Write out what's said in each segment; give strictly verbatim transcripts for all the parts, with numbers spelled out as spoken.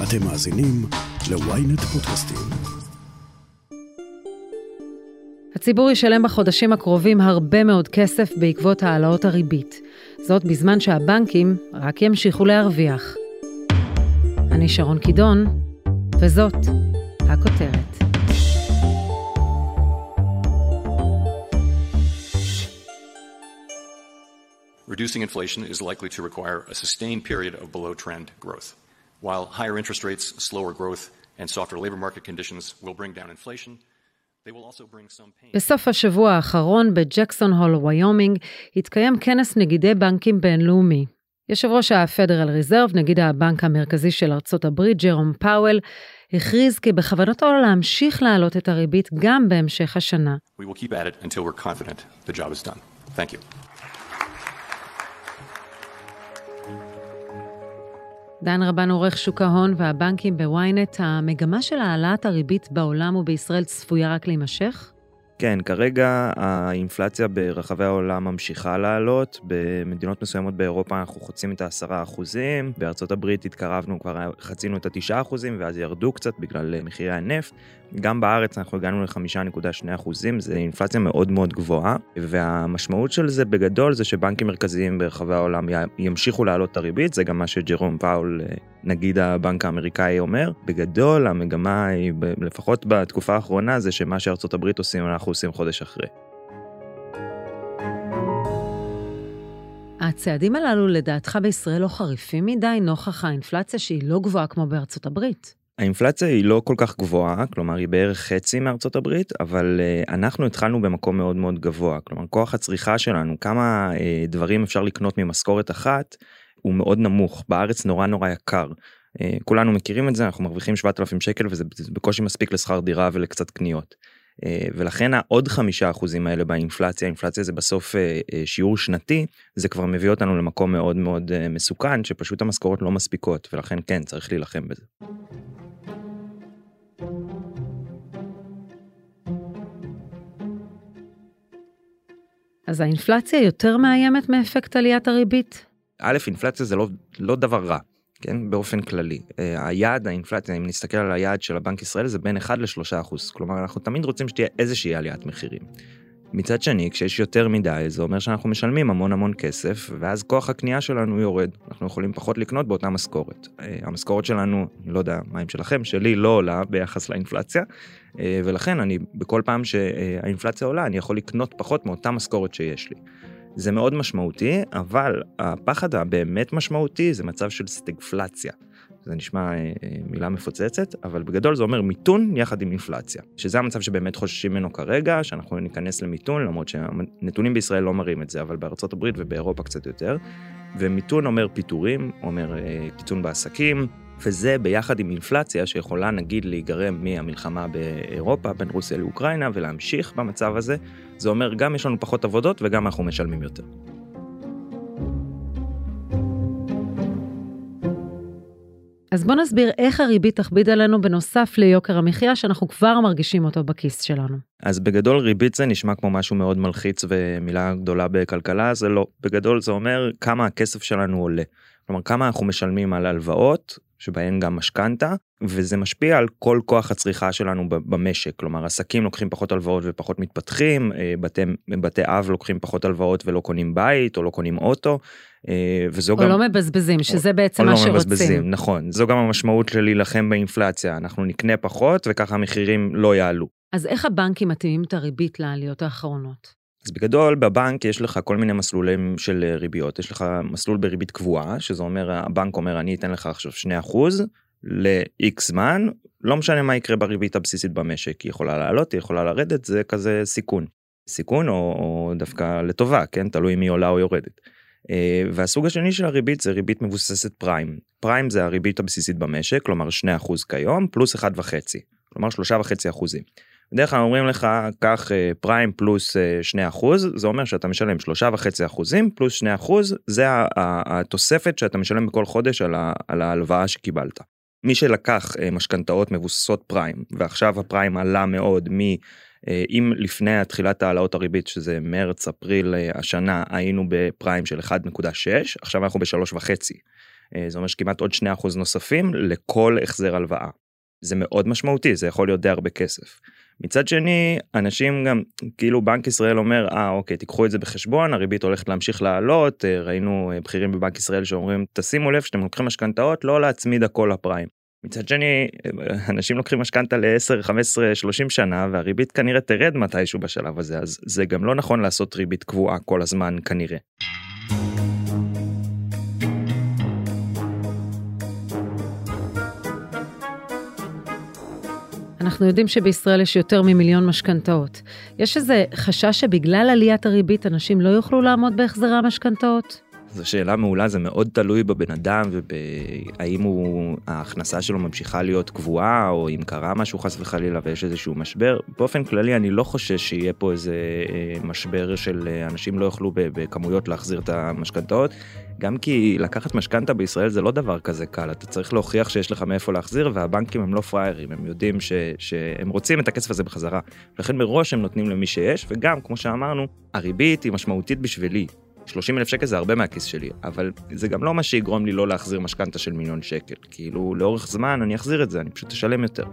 אתם מאזינים ל-ynet פודקאסטים. הציבור ישלם בחודשים הקרובים הרבה מאוד כסף בעקבות העלאות הריבית. זאת בזמן שהבנקים רק ימשיכו להרוויח. אני שרון קידון, וזאת הכותרת. Reducing inflation is likely to require a sustained period of below-trend growth. While higher interest rates, slower growth, and softer labor market conditions will bring down inflation, they will also bring some pain. בסוף השבוע האחרון בג'קסון הול, וויומינג, התקיים כנס נגידי בנקים בינלאומי. יושב ראש הפדרל ריזרב, נגיד הבנק המרכזי של ארצות הברית, ג'רום פאוול, הכריז כי בכוונתו להמשיך להעלות את הריבית גם בהמשך השנה. We will keep at it until we're confident the job is done. Thank you. דן רבן, עורך שוק ההון והבנקים בוויינט, המגמה של העלאת הריבית בעולם ובישראל צפויה רק להימשך? כן, כרגע האינפלציה ברחבי העולם ממשיכה לעלות, במדינות מסוימות באירופה אנחנו חוצים את העשרה אחוזים, בארצות הברית התקרבנו, כבר חצינו את התשעה אחוזים, ואז ירדו קצת בגלל מחירי הנפט, גם בארץ אנחנו הגענו ל-חמישה נקודה שני אחוזים, זה אינפלציה מאוד מאוד גבוהה, והמשמעות של זה בגדול זה שבנקים מרכזיים ברחבי העולם ימשיכו לעלות את הריבית, זה גם מה שג'רום פאול, נגיד הבנק האמריקאי, אומר. בגדול המגמה היא, לפחות בתקופה האחרונה, זה שמה שארצות הברית עושים, אנחנו עושים חודש אחרי. הצעדים הללו לדעתך בישראל לא חריפים מדי, נוכח האינפלציה שהיא לא גבוהה כמו בארצות הברית? האינפלציה היא לא כל כך גבוהה, כלומר היא בערך חצי מארצות הברית, אבל uh, אנחנו התחלנו במקום מאוד מאוד גבוה, כלומר כוח הצריכה שלנו, כמה uh, דברים אפשר לקנות ממשכורת אחת, הוא מאוד נמוך, בארץ נורא נורא יקר, uh, כולנו מכירים את זה, אנחנו מרוויחים שבעת אלפים שקל, וזה בקושי מספיק לשכר דירה ולקצת קניות, uh, ולכן העוד חמישה אחוזים האלה באינפלציה, האינפלציה זה בסוף uh, uh, שיעור שנתי, זה כבר מביא אותנו למקום מאוד מאוד uh, מסוכן, שפשוט המשכורות לא מספיקות, ולכן כן, צריך להילחם בזה. אז האינפלציה יותר מאיימת מאפקט עליית הריבית? א', אינפלציה זה לא, לא דבר רע, כן? באופן כללי. היעד, האינפלציה, אם נסתכל על היעד של הבנק ישראל, זה בין אחד לשלושה אחוז. כלומר, אנחנו תמיד רוצים שתהיה איזושהי עליית מחירים. מצד שני, כשיש יותר מדי, זה אומר שאנחנו משלמים המון המון כסף, ואז כוח הקנייה שלנו יורד. אנחנו יכולים פחות לקנות באותה משכורת. המשכורת שלנו, אני לא יודע מה עם שלכם, שלי לא עולה ביחס לאינפלציה, ולכן אני, בכל פעם שהאינפלציה עולה, אני יכול לקנות פחות מאותה משכורת שיש לי. זה מאוד משמעותי, אבל הפחד הבאמת משמעותי זה מצב של סטגפלציה. זה נשמע מילה מפוצצת, אבל בגדול זה אומר מיתון יחד עם אינפלציה. שזה המצב שבאמת חוששים ממנו כרגע, שאנחנו ניכנס למיתון, למרות שהנתונים בישראל לא מראים את זה, אבל בארצות הברית ובאירופה קצת יותר. ומיתון אומר פיטורים, אומר קיטון בעסקים, וזה ביחד עם אינפלציה שיכולה נגיד להיגרם מהמלחמה באירופה, בין רוסיה לאוקראינה, ולהמשיך במצב הזה. זה אומר גם יש לנו פחות עבודות וגם אנחנו משלמים יותר. אז בוא נסביר איך הריבית תכביד עלינו בנוסף ליוקר המחיה שאנחנו כבר מרגישים אותו בכיס שלנו. אז בגדול ריבית זה נשמע כמו משהו מאוד מלחיץ ומילה גדולה בכלכלה, זה לא. בגדול זה אומר כמה הכסף שלנו עולה. כלומר כמה אנחנו משלמים על הלוואות, שבהן גם משכנתה, וזה משפיע על כל כוח הצריכה שלנו במשק. כלומר עסקים לוקחים פחות הלוואות ופחות מתפתחים, בתי, בתי אב לוקחים פחות הלוואות ולא קונים בית או לא קונים אוטו, וזו או גם... לא מבזבזים, שזה או, בעצם מה לא שרוצים. מבזבזים, נכון. זו גם המשמעות של להילחם באינפלציה. אנחנו נקנה פחות וככה המחירים לא יעלו. אז איך הבנקים מתאימים את הריבית לעליות האחרונות? אז בגדול בבנק יש לך כל מיני מסלולים של ריביות. יש לך מסלול בריבית קבועה, שזה אומר, הבנק אומר, אני אתן לך עכשיו שני אחוז ל-X זמן, לא משנה מה יקרה בריבית הבסיסית במשק, היא יכולה לעלות, היא יכולה לרדת, זה כזה סיכון. סיכון או, או דווקא לטובה, כן? תלוי אם היא עולה או יורדת. והסוג השני של הריבית זה ריבית מבוססת פריים. פריים זה הריבית הבסיסית במשק, כלומר שני אחוז כיום, פלוס אחד וחצי, כלומר שלושה וחצי אחוזים. בדרך כלל אומרים לך, כך פריים פלוס שני אחוז, זה אומר שאתה משלם שלושה וחצי אחוזים, פלוס שני אחוז, זה התוספת שאתה משלם בכל חודש על ההלוואה שקיבלת. מי שלקח משכנתאות מבוססות פריים, ועכשיו הפריים עלה מאוד מ... אם לפני התחילת העלאות הריבית, שזה מרץ, אפריל השנה, היינו בפריים של אחת נקודה שש, עכשיו אנחנו ב-שלוש וחצי. זה אומר שכמעט עוד שני אחוז נוספים לכל החזר הלוואה. זה מאוד משמעותי, זה יכול להיות די הרבה כסף. מצד שני, אנשים גם, כאילו בנק ישראל אומר, אה, אוקיי, תיקחו את זה בחשבון, הריבית הולכת להמשיך לעלות, ראינו בכירים בבנק ישראל שאומרים, תשימו לב שאתם לוקחים משכנתאות, לא להצמיד הכל לפריים. מצד שני, אנשים לוקחים משכנתה ל-עשר, חמש עשרה, שלושים שנה, והריבית כנראה תרד מתישהו בשלב הזה, אז זה גם לא נכון לעשות ריבית קבועה כל הזמן כנראה. אנחנו יודעים שבישראל יש יותר ממיליון משכנתאות. יש איזה חשש שבגלל עליית הריבית אנשים לא יוכלו לעמוד בהחזרי המשכנתאות? זו שאלה מעולה, זה מאוד תלוי בבן אדם, והאם הוא, ההכנסה שלו ממשיכה להיות קבועה, או אם קרה משהו חס וחלילה ויש איזשהו משבר. באופן כללי אני לא חושש שיהיה פה איזה משבר של אנשים לא יוכלו בכמויות להחזיר את המשכנתאות, גם כי לקחת משכנתה בישראל זה לא דבר כזה קל, אתה צריך להוכיח שיש לך מאיפה להחזיר, והבנקים הם לא פריירים, הם יודעים ש, שהם רוצים את הכסף הזה בחזרה, לכן מראש הם נותנים למי שיש, וגם כמו שאמרנו, הריבית היא משמעותית בשבילי, שלושים אלף שקל זה הרבה מהכיס שלי, אבל זה גם לא מה שיגרום לי לא להחזיר משכנתה של מיליון שקל, כאילו לאורך זמן אני אחזיר את זה, אני פשוט אשלם יותר.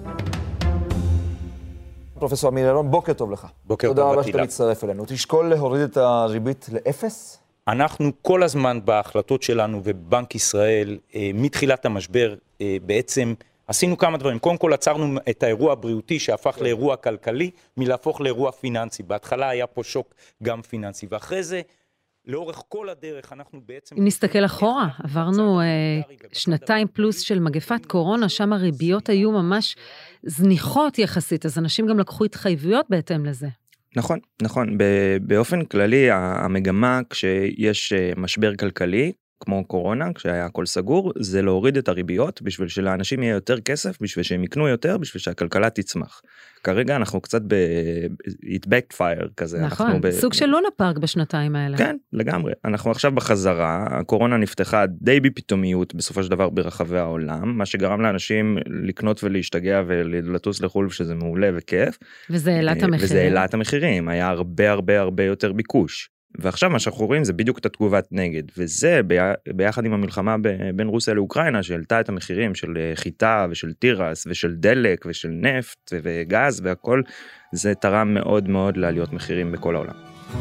פרופסור אמיר אלון, בוקר טוב לך. בוקר טוב, תודה רבה עטילה. שאתה מצטרף אלינו. תשקול להוריד את הריבית לאפס? אנחנו כל הזמן בהחלטות שלנו ובבנק ישראל, מתחילת המשבר, בעצם עשינו כמה דברים. קודם כל עצרנו את האירוע הבריאותי שהפך לאירוע כלכלי, מלהפוך לאירוע פיננסי. בהתחלה היה פה שוק גם פיננסי, ואחרי זה, לאורך כל הדרך אנחנו בעצם... אם נסתכל אחורה, עברנו שנתיים פלוס של מגפת קורונה, שם הריביות היו ממש זניחות יחסית, אז אנשים גם לקחו התחייבויות בהתאם לזה. נכון, נכון. באופן כללי, המגמה כשיש משבר כלכלי, כמו קורונה, כשהיה הכל סגור, זה להוריד את הריביות, בשביל שלאנשים יהיה יותר כסף, בשביל שהם יקנו יותר, בשביל שהכלכלה תצמח. כרגע אנחנו קצת ב... it backfire כזה. נכון, ב... סוג של לונה פארק בשנתיים האלה. כן, לגמרי. אנחנו עכשיו בחזרה, הקורונה נפתחה די בפתאומיות, בסופו של דבר ברחבי העולם, מה שגרם לאנשים לקנות ולהשתגע ולטוס לחול, שזה מעולה וכיף. וזה העלה את המחירים. וזה העלה את המחירים, היה הרבה הרבה הרבה יותר ביקוש. ועכשיו מה שאנחנו רואים זה בדיוק את התגובת נגד, וזה ביחד עם המלחמה בין רוסיה לאוקראינה, שהעלתה את המחירים של חיטה ושל תירס ושל דלק ושל נפט וגז והכל, זה תרם מאוד מאוד לעליות מחירים בכל העולם.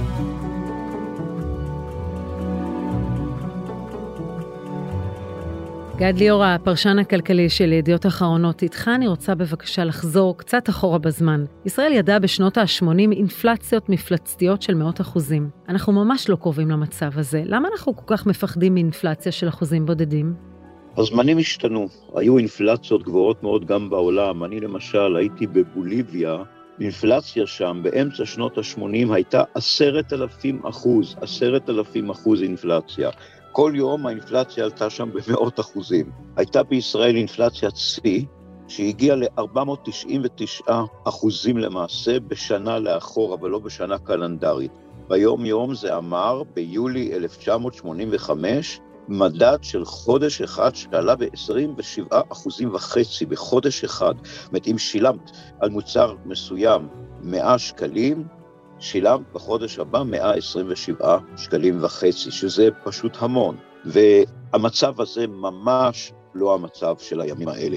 גד ליאור, הפרשן הכלכלי של ידיעות אחרונות, איתך אני רוצה בבקשה לחזור קצת אחורה בזמן. ישראל ידעה בשנות ה-שמונים אינפלציות מפלצתיות של מאות אחוזים. אנחנו ממש לא קרובים למצב הזה. למה אנחנו כל כך מפחדים מאינפלציה של אחוזים בודדים? הזמנים השתנו. היו אינפלציות גבוהות מאוד גם בעולם. אני למשל הייתי בבוליביה, אינפלציה שם באמצע שנות ה-שמונים הייתה עשרת אלפים אחוז, עשרת אלפים אחוז אינפלציה. כל יום האינפלציה עלתה שם במאות אחוזים. הייתה בישראל אינפלציית שיא, שהגיעה ל-ארבע מאות תשעים ותשעה אחוזים למעשה בשנה לאחור, אבל לא בשנה קלנדרית. ביום יום זה אמר, ביולי אלף תשע מאות שמונים וחמש, מדד של חודש אחד שעלה ב-עשרים ושבעה אחוזים וחצי בחודש אחד. זאת אומרת, אם שילמת על מוצר מסוים מאה שקלים, שילמת בחודש הבא מאה עשרים ושבעה שקלים וחצי, שזה פשוט המון. והמצב הזה ממש לא המצב של הימים האלה.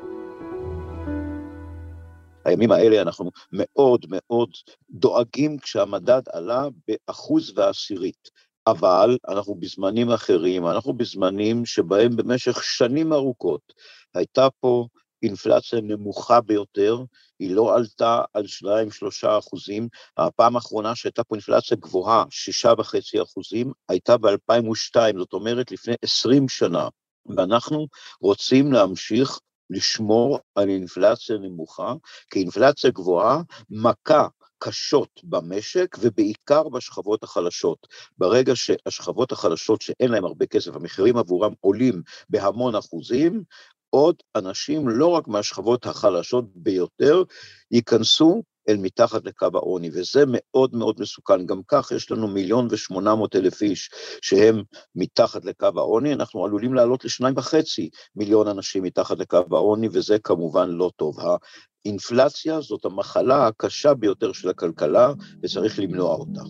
הימים האלה אנחנו מאוד מאוד דואגים כשהמדד עלה באחוז ועשירית. אבל אנחנו בזמנים אחרים, אנחנו בזמנים שבהם במשך שנים ארוכות הייתה פה אינפלציה נמוכה ביותר, היא לא עלתה על שניים שלושה אחוזים, הפעם האחרונה שהייתה פה אינפלציה גבוהה, שישה וחצי אחוזים, הייתה ב-אלפיים ושתיים, זאת אומרת לפני עשרים שנה, ואנחנו רוצים להמשיך לשמור על אינפלציה נמוכה, כי אינפלציה גבוהה מכה קשות במשק, ובעיקר בשכבות החלשות. ברגע שהשכבות החלשות שאין להם הרבה כסף, המחירים עבורם עולים בהמון אחוזים, עוד אנשים לא רק מהשכבות החלשות ביותר, ייכנסו אל מתחת לקו העוני, וזה מאוד מאוד מסוכן. גם כך יש לנו מיליון ושמונה מאות אלף איש שהם מתחת לקו העוני, אנחנו עלולים לעלות לשניים וחצי מיליון אנשים מתחת לקו העוני, וזה כמובן לא טוב. האינפלציה זאת המחלה הקשה ביותר של הכלכלה, וצריך למנוע אותה.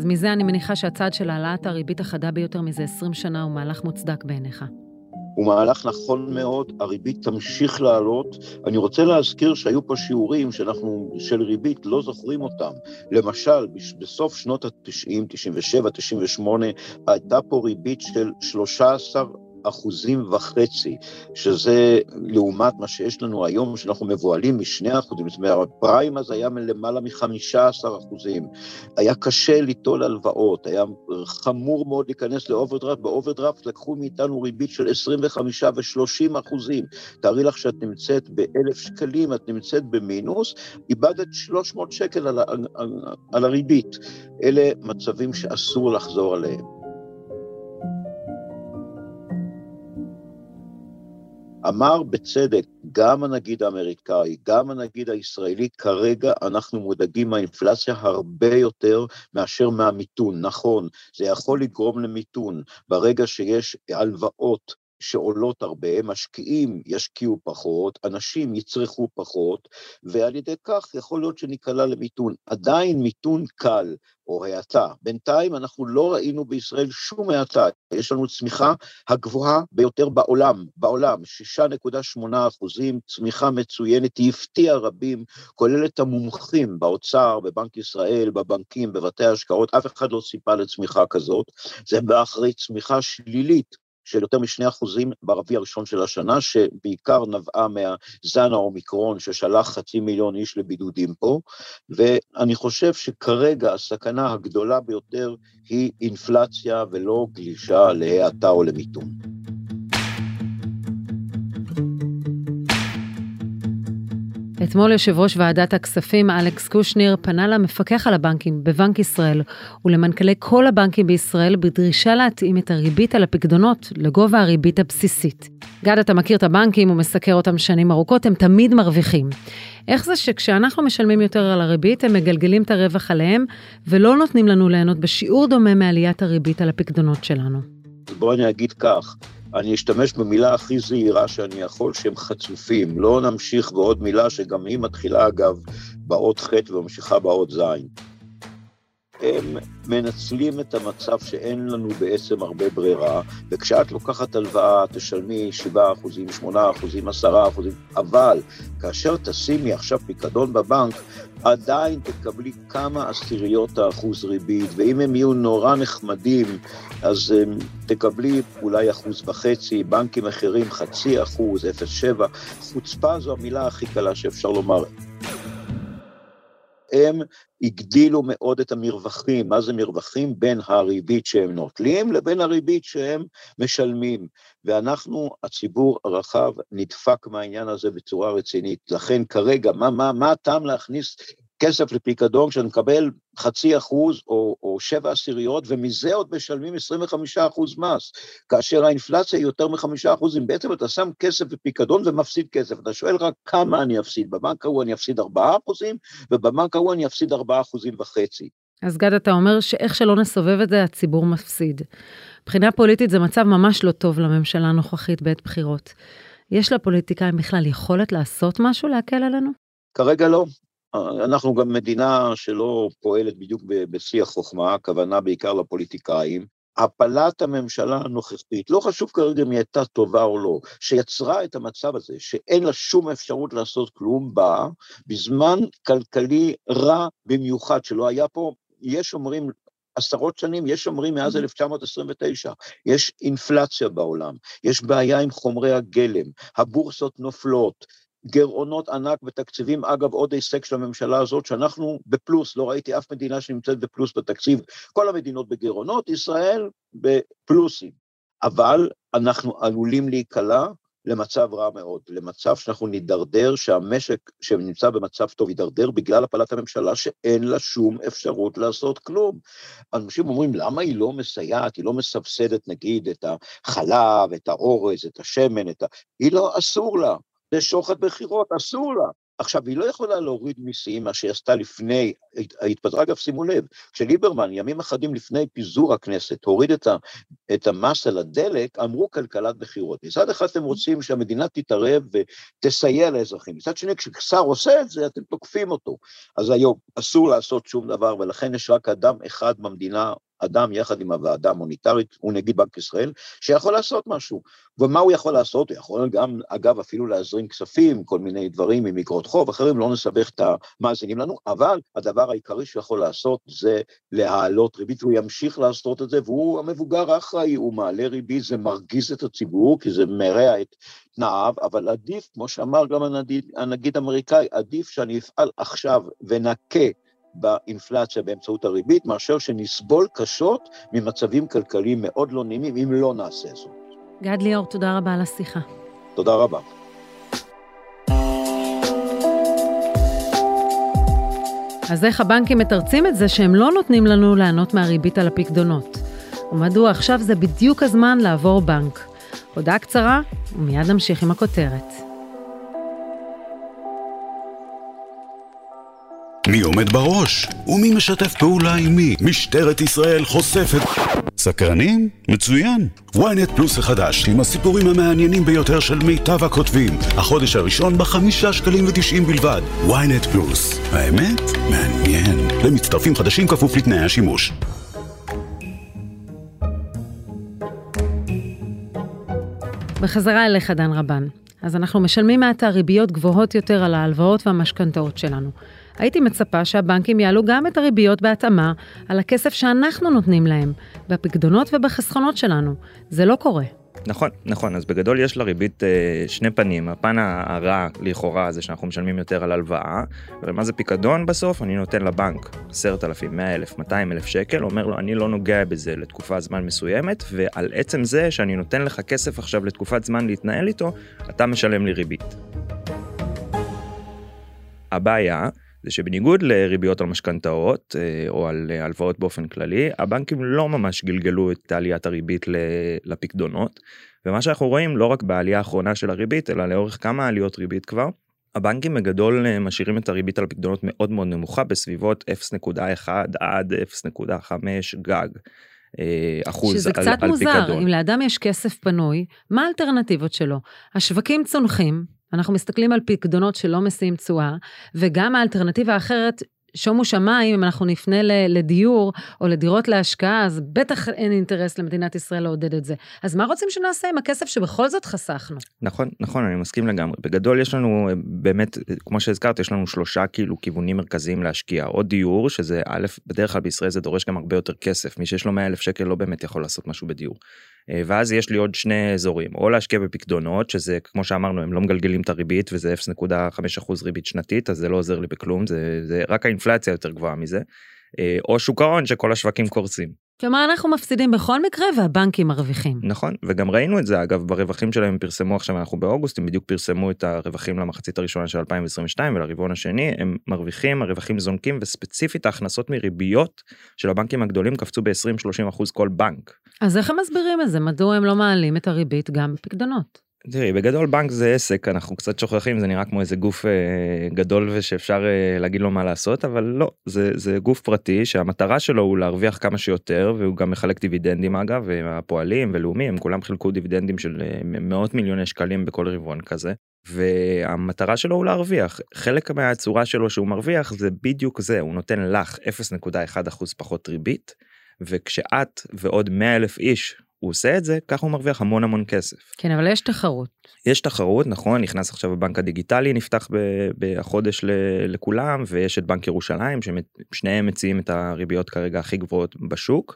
אז מזה אני מניחה שהצעד של העלאת הריבית החדה ביותר מזה עשרים שנה הוא מהלך מוצדק בעיניך. הוא מהלך נכון מאוד, הריבית תמשיך לעלות. אני רוצה להזכיר שהיו פה שיעורים שאנחנו של ריבית לא זוכרים אותם. למשל, בסוף שנות ה-תשעים, תשעים ושבע, תשעים ושמונה, הייתה פה ריבית של שלושה עשר אחוזים וחצי, שזה לעומת מה שיש לנו היום, שאנחנו מבועלים משני אחוזים, זאת אומרת, הפריים אז היה למעלה מחמישה עשר אחוזים, היה קשה ליטול הלוואות, היה חמור מאוד להיכנס לאוברדרפט, באוברדרפט לקחו מאיתנו ריבית של עשרים וחמישה ושלושים אחוזים, תארי לך שאת נמצאת באלף שקלים, את נמצאת במינוס, איבדת שלוש מאות שקל על, על, על, על הריבית, אלה מצבים שאסור לחזור עליהם. אמר בצדק, גם הנגיד האמריקאי, גם הנגיד הישראלי, כרגע אנחנו מודאגים מהאינפלציה הרבה יותר מאשר מהמיתון. נכון, זה יכול לגרום למיתון, ברגע שיש הלוואות שעולות הרבה, משקיעים ישקיעו פחות, אנשים יצרכו פחות, ועל ידי כך יכול להיות שניקלע למיתון. עדיין מיתון קל או האטה. בינתיים אנחנו לא ראינו בישראל שום האטה. יש לנו צמיחה הגבוהה ביותר בעולם, בעולם, שישה נקודה שמונה אחוזים, צמיחה מצוינת, היא הפתיעה רבים, כולל את המומחים באוצר, בבנק ישראל, בבנקים, בבתי ההשקעות, אף אחד לא ציפה לצמיחה כזאת, זה באחרי צמיחה שלילית, של יותר משני אחוזים ברבעון הראשון של השנה, שבעיקר נבעה מהזן האומיקרון, ששלח חצי מיליון איש לבידודים פה, ואני חושב שכרגע הסכנה הגדולה ביותר היא אינפלציה ולא גלישה להאטה או למיתון. אתמול יושב ראש ועדת הכספים אלכס קושניר פנה למפקח על הבנקים בבנק ישראל ולמנכ"לי כל הבנקים בישראל בדרישה להתאים את הריבית על הפקדונות לגובה הריבית הבסיסית. גד, אתה מכיר את הבנקים ומסקר אותם שנים ארוכות, הם תמיד מרוויחים. איך זה שכשאנחנו משלמים יותר על הריבית, הם מגלגלים את הרווח עליהם ולא נותנים לנו ליהנות בשיעור דומה מעליית הריבית על הפקדונות שלנו? בוא אני אגיד כך, אני אשתמש במילה הכי זהירה שאני יכול, שהם חצופים. לא נמשיך בעוד מילה שגם היא מתחילה אגב באות ח' וממשיכה באות זין. הם מנצלים את המצב שאין לנו בעצם הרבה ברירה, וכשאת לוקחת הלוואה תשלמי שבעה אחוזים, שמונה אחוזים, עשרה אחוזים, אבל כאשר תשימי עכשיו פיקדון בבנק, עדיין תקבלי כמה עשיריות האחוז ריבית, ואם הם יהיו נורא נחמדים, אז um, תקבלי אולי אחוז וחצי, בנקים אחרים חצי אחוז, אפס נקודה שבע, חוצפה זו המילה הכי קלה שאפשר לומר. הם הגדילו מאוד את המרווחים, מה זה מרווחים? בין הריבית שהם נוטלים לבין הריבית שהם משלמים, ואנחנו, הציבור הרחב, נדפק מהעניין הזה בצורה רצינית, לכן כרגע, מה, מה, מה הטעם להכניס כסף לפיקדון שנקבל חצי אחוז או, או שבע עשיריות, ומזה עוד משלמים עשרים וחמישה אחוז מס, כאשר האינפלציה היא יותר מחמישה אחוזים, בעצם אתה שם כסף בפיקדון ומפסיד כסף, אתה שואל רק כמה אני אפסיד, בבנק ההוא אני אפסיד ארבעה אחוזים, ובבנק ההוא אני אפסיד ארבעה אחוזים וחצי. אז גד, אתה אומר שאיך שלא נסובב את זה, הציבור מפסיד. מבחינה פוליטית זה מצב ממש לא טוב לממשלה הנוכחית בעת בחירות. יש לפוליטיקאים בכלל יכולת לעשות משהו להקל עלינו? כרגע לא. אנחנו גם מדינה שלא פועלת בדיוק בשיח חוכמה, הכוונה בעיקר לפוליטיקאים. הפלת הממשלה הנוכחית, לא חשוב כרגע אם היא הייתה טובה או לא, שיצרה את המצב הזה, שאין לה שום אפשרות לעשות כלום בה, בזמן כלכלי רע במיוחד, שלא היה פה, יש אומרים עשרות שנים, יש אומרים מאז אלף תשע מאות עשרים ותשע, יש אינפלציה בעולם, יש בעיה עם חומרי הגלם, הבורסות נופלות, גירעונות ענק בתקציבים, אגב עוד הישג של הממשלה הזאת, שאנחנו בפלוס, לא ראיתי אף מדינה שנמצאת בפלוס בתקציב, כל המדינות בגירעונות, ישראל בפלוסים, אבל אנחנו עלולים להיקלע למצב רע מאוד, למצב שאנחנו נידרדר, שהמשק שנמצא במצב טוב יידרדר, בגלל הפלת הממשלה שאין לה שום אפשרות לעשות כלום. אנשים אומרים, למה היא לא מסייעת, היא לא מסבסדת נגיד את החלב, את האורז, את השמן, את ה... היא לא, אסור לה. זה שוחד בחירות, אסור לה, עכשיו, היא לא יכולה להוריד מיסים, מה שעשתה לפני, התפטרה, אגב, שימו לב, כשליברמן, ימים אחדים לפני פיזור הכנסת, הוריד את, ה, את המס על הדלק, אמרו כלכלת בחירות. מצד אחד אתם רוצים שהמדינה תתערב ותסייע לאזרחים. מצד שני, כששר עושה את זה, אתם תוקפים אותו. אז היום אסור לעשות שום דבר, ולכן יש רק אדם אחד במדינה, אדם יחד עם הוועדה המוניטרית, הוא נגיד בנק ישראל, שיכול לעשות משהו. ומה הוא יכול לעשות? הוא יכול גם, אגב, אפילו להזרים כספים, כל מיני דברים עם אגרות חוב, אחרים לא נסבך את המאזינים לנו, אבל הדבר העיקרי שהוא יכול לעשות זה להעלות ריבית, הוא ימשיך לעשות את זה, והוא המבוגר האחראי, הוא מעלה ריבית, זה מרגיז את הציבור, כי זה מרע את תנאיו, אבל עדיף, כמו שאמר גם הנגיד, הנגיד אמריקאי, עדיף שאני אפעל עכשיו ונקה באינפלציה באמצעות הריבית, מאשר שנסבול קשות ממצבים כלכליים מאוד לא נעימים, אם לא נעשה זאת. גד ליאור, תודה רבה על השיחה. תודה רבה. אז איך הבנקים מתרצים את זה שהם לא נותנים לנו לענות מהריבית על הפקדונות? ומדוע עכשיו זה בדיוק הזמן לעבור בנק? הודעה קצרה, ומיד נמשיך עם הכותרת. מי עומד בראש? ומי משתף פעולה עם מי? משטרת ישראל חושפת. סקרנים? מצוין. וויינט פלוס החדש עם הסיפורים המעניינים ביותר של מיטב הכותבים. החודש הראשון בחמישה שקלים ותשעים בלבד. וויינט פלוס. האמת? מעניין. למצטרפים חדשים כפוף לתנאי השימוש. בחזרה אליך דן רבן. אז אנחנו משלמים מעט הריביות גבוהות יותר על ההלוואות והמשכנתאות שלנו. הייתי מצפה שהבנקים יעלו גם את הריביות בהתאמה על הכסף שאנחנו נותנים להם, בפקדונות ובחסכונות שלנו. זה לא קורה. נכון, נכון. אז בגדול יש לריבית אה, שני פנים. הפן הרע לכאורה זה שאנחנו משלמים יותר על הלוואה, אבל מה זה פיקדון בסוף? אני נותן לבנק עשרת אלפים, מאה אלף, מאתיים אלף שקל, אומר לו, אני לא נוגע בזה לתקופה זמן מסוימת, ועל עצם זה שאני נותן לך כסף עכשיו לתקופת זמן להתנהל איתו, אתה משלם לי ריבית. הבעיה זה שבניגוד לריביות על משכנתאות או על הלוואות באופן כללי, הבנקים לא ממש גלגלו את עליית הריבית לפקדונות, ומה שאנחנו רואים לא רק בעלייה האחרונה של הריבית, אלא לאורך כמה עליות ריבית כבר, הבנקים בגדול משאירים את הריבית על פקדונות מאוד מאוד נמוכה, בסביבות אפס נקודה אחת עד אפס נקודה חמש גג. אחוז שזה קצת על, מוזר, על פיקדון. אם לאדם יש כסף פנוי, מה האלטרנטיבות שלו? השווקים צונחים, אנחנו מסתכלים על פקדונות שלא משיאים תשואה, וגם האלטרנטיבה האחרת, שומו שמיים, אם אנחנו נפנה לדיור או לדירות להשקעה, אז בטח אין אינטרס למדינת ישראל לעודד את זה. אז מה רוצים שנעשה עם הכסף שבכל זאת חסכנו? נכון, נכון, אני מסכים לגמרי. בגדול יש לנו באמת, כמו שהזכרת, יש לנו שלושה כאילו כיוונים מרכזיים להשקיע. או דיור, שזה א', בדרך כלל בישראל זה דורש גם הרבה יותר כסף. מי שיש לו מאה אלף שקל לא באמת יכול לעשות משהו בדיור. ואז יש לי עוד שני אזורים, או להשקיע בפקדונות, שזה כמו שאמרנו, הם לא מגלגלים את הריבית, וזה אפס נקודה חמש אחוז ריבית שנתית, אז זה לא עוזר לי בכלום, זה, זה רק האינפלציה יותר גבוהה מזה, או שוק ההון שכל השווקים קורסים. כלומר, אנחנו מפסידים בכל מקרה, והבנקים מרוויחים. נכון, וגם ראינו את זה, אגב, ברווחים שלהם פרסמו עכשיו, אנחנו באוגוסט, הם בדיוק פרסמו את הרווחים למחצית הראשונה של אלפיים עשרים ושתיים, ולרבעון השני, הם מרוויחים, הרווחים זונקים, וספציפית ההכנסות מריביות של הבנקים הגדולים קפצו ב-עשרים עד שלושים אחוז כל בנק. אז איך הם מסבירים את זה? מדוע הם לא מעלים את הריבית גם בפקדונות? תראי, בגדול בנק זה עסק, אנחנו קצת שוכחים, זה נראה כמו איזה גוף אה, גדול ושאפשר אה, להגיד לו מה לעשות, אבל לא, זה, זה גוף פרטי שהמטרה שלו הוא להרוויח כמה שיותר, והוא גם מחלק דיבידנדים אגב, והפועלים ולאומי, הם כולם חילקו דיבידנדים של אה, מאות מיליוני שקלים בכל רבעון כזה, והמטרה שלו הוא להרוויח, חלק מהצורה שלו שהוא מרוויח זה בדיוק זה, הוא נותן לך אפס נקודה אחת אחוז פחות ריבית, וכשאת ועוד מאה אלף איש, הוא עושה את זה, כך הוא מרוויח המון המון כסף. כן, אבל יש תחרות. יש תחרות, נכון, נכנס עכשיו הבנק הדיגיטלי, נפתח בחודש לכולם, ויש את בנק ירושלים, ששניהם מציעים את הריביות כרגע הכי גבוהות בשוק,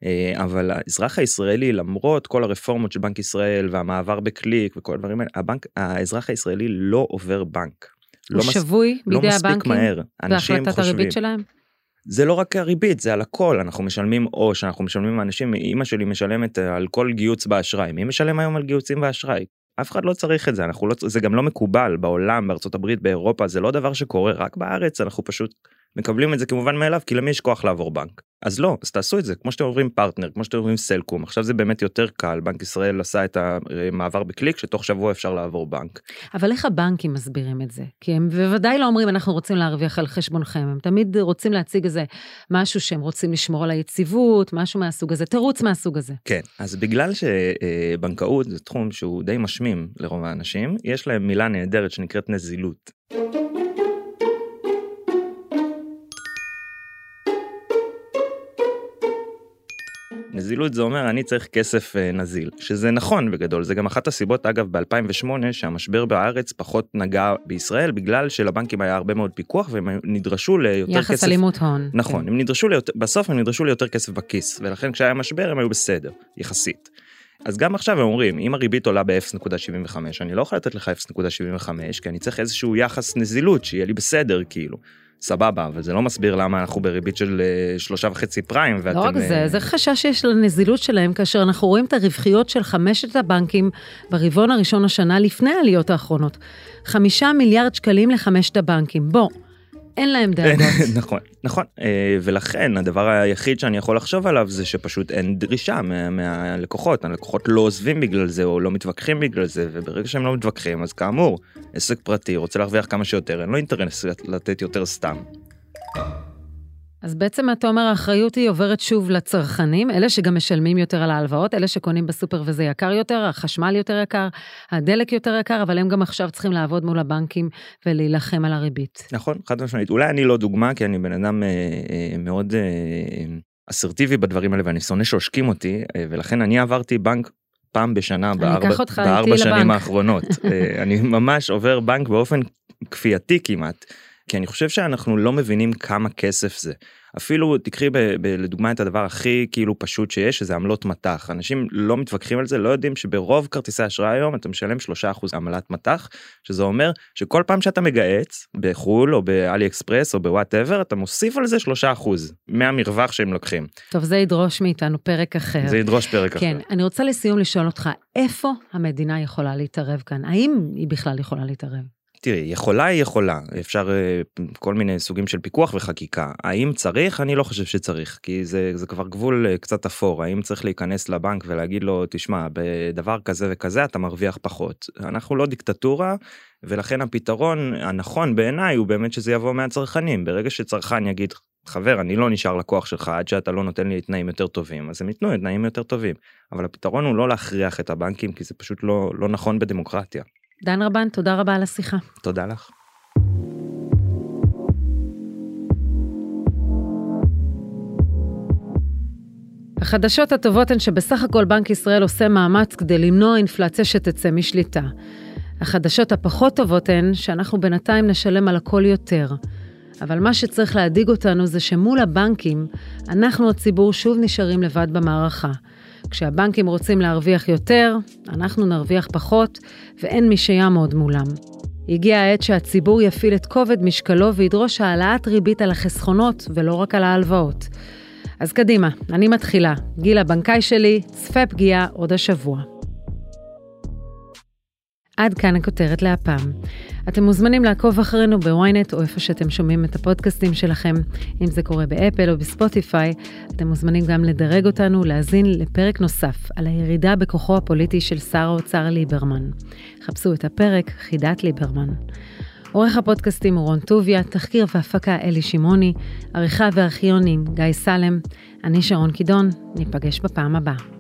אבל האזרח הישראלי, למרות כל הרפורמות של בנק ישראל, והמעבר בקליק וכל הדברים האלה, הבנק, האזרח הישראלי לא עובר בנק. הוא שבוי בידי הבנקים, והחלטת הריבית שלהם? זה לא רק הריבית, זה על הכל, אנחנו משלמים, או שאנחנו משלמים מאנשים, אמא שלי משלמת על כל גיוץ באשראי, מי משלם היום על גיוצים באשראי? אף אחד לא צריך את זה, אנחנו לא, זה גם לא מקובל בעולם, בארצות הברית, באירופה, זה לא דבר שקורה רק בארץ, אנחנו פשוט מקבלים את זה כמובן מאליו, כי למי יש כוח לעבור בנק. אז לא, אז תעשו את זה, כמו שאתם עוברים פרטנר, כמו שאתם עוברים סלקום, עכשיו זה באמת יותר קל, בנק ישראל עשה את המעבר בקליק, שתוך שבוע אפשר לעבור בנק. אבל איך הבנקים מסבירים את זה? כי הם בוודאי לא אומרים, אנחנו רוצים להרוויח על חשבונכם, הם תמיד רוצים להציג איזה משהו שהם רוצים לשמור על היציבות, משהו מהסוג הזה, תירוץ מהסוג הזה. כן, אז בגלל שבנקאות זה תחום שהוא די משמים לרוב האנשים, יש להם מילה נהדרת שנקראת נזילות. נזילות זה אומר, אני צריך כסף נזיל, שזה נכון בגדול, זה גם אחת הסיבות, אגב, ב-אלפיים ושמונה, שהמשבר בארץ פחות נגע בישראל, בגלל שלבנקים היה הרבה מאוד פיקוח, והם נדרשו ליותר כסף... יחס אלימות הון. נכון, כן. הם נדרשו ליותר, בסוף הם נדרשו ליותר כסף בכיס, ולכן כשהיה משבר הם היו בסדר, יחסית. אז גם עכשיו הם אומרים, אם הריבית עולה ב-אפס נקודה שבעים וחמש, אני לא יכול לתת לך אפס נקודה שבעים וחמש, כי אני צריך איזשהו יחס נזילות, שיהיה לי בסדר, כאילו. סבבה, אבל זה לא מסביר למה אנחנו בריבית של שלושה וחצי פריים, ואתם... לא רק זה, זה חשש שיש לנזילות שלהם, כאשר אנחנו רואים את הרווחיות של חמשת הבנקים ברבעון הראשון השנה, לפני העליות האחרונות. חמישה מיליארד שקלים לחמשת הבנקים. בוא, אין להם דאגות. נכון, נכון. ולכן, הדבר היחיד שאני יכול לחשוב עליו, זה שפשוט אין דרישה מה, מהלקוחות. הלקוחות לא עוזבים בגלל זה, או לא מתווכחים בגלל זה, וברגע שהם לא מתווכחים, אז כאמור, עסק פרטי, רוצה להרוויח כמה שיותר, אין לו אינטרנס לתת יותר סתם. אז בעצם אתה אומר, האחריות היא עוברת שוב לצרכנים, אלה שגם משלמים יותר על ההלוואות, אלה שקונים בסופר וזה יקר יותר, החשמל יותר יקר, הדלק יותר יקר, אבל הם גם עכשיו צריכים לעבוד מול הבנקים ולהילחם על הריבית. נכון, חד משמעית. אולי אני לא דוגמה, כי אני בן אדם אה, אה, מאוד אה, אסרטיבי בדברים האלה, ואני שונא שעושקים אותי, אה, ולכן אני עברתי בנק פעם בשנה, בארבע, בארבע שנים האחרונות. אה, אני ממש עובר בנק באופן כפייתי כמעט, כי אני חושב שאנחנו לא מבינים כמה כסף זה. אפילו תקחי ב- ב- לדוגמה את הדבר הכי כאילו פשוט שיש, שזה עמלות מתח. אנשים לא מתווכחים על זה, לא יודעים שברוב כרטיסי אשראי היום אתה משלם שלושה אחוז עמלת מתח, שזה אומר שכל פעם שאתה מגהץ בחול או באלי אקספרס או בוואטאבר, אתה מוסיף על זה שלושה אחוז מהמרווח שהם לוקחים. טוב, זה ידרוש מאיתנו פרק אחר. זה ידרוש פרק כן, אחר. אני רוצה לסיום לשאול אותך, איפה המדינה יכולה להתערב כאן? האם היא בכלל יכולה להתערב? תראי, יכולה היא יכולה, אפשר כל מיני סוגים של פיקוח וחקיקה. האם צריך? אני לא חושב שצריך, כי זה, זה כבר גבול קצת אפור. האם צריך להיכנס לבנק ולהגיד לו, תשמע, בדבר כזה וכזה אתה מרוויח פחות. אנחנו לא דיקטטורה, ולכן הפתרון הנכון בעיניי הוא באמת שזה יבוא מהצרכנים. ברגע שצרכן יגיד, חבר, אני לא נשאר לקוח שלך עד שאתה לא נותן לי תנאים יותר טובים, אז הם ייתנו תנאים יותר טובים. אבל הפתרון הוא לא להכריח את הבנקים, כי זה פשוט לא, לא נכון בדמוקרטיה. דן רבן, תודה רבה על השיחה. תודה לך. החדשות הטובות הן שבסך הכל בנק ישראל עושה מאמץ כדי למנוע אינפלציה שתצא משליטה. החדשות הפחות טובות הן שאנחנו בינתיים נשלם על הכל יותר. אבל מה שצריך להדיג אותנו זה שמול הבנקים, אנחנו הציבור שוב נשארים לבד במערכה. כשהבנקים רוצים להרוויח יותר, אנחנו נרוויח פחות, ואין מי שיעמוד מולם. הגיע העת שהציבור יפעיל את כובד משקלו וידרוש העלאת ריבית על החסכונות ולא רק על ההלוואות. אז קדימה, אני מתחילה. גיל הבנקאי שלי, צפה פגיעה עוד השבוע. עד כאן הכותרת להפעם. אתם מוזמנים לעקוב אחרינו בוויינט או איפה שאתם שומעים את הפודקאסטים שלכם. אם זה קורה באפל או בספוטיפיי, אתם מוזמנים גם לדרג אותנו להזין לפרק נוסף על הירידה בכוחו הפוליטי של שר האוצר ליברמן. חפשו את הפרק חידת ליברמן. עורך הפודקאסטים הוא רון טוביה, תחקיר והפקה אלי שימוני, עריכה וארכיונים גיא סלם, אני שרון קידון, ניפגש בפעם הבאה.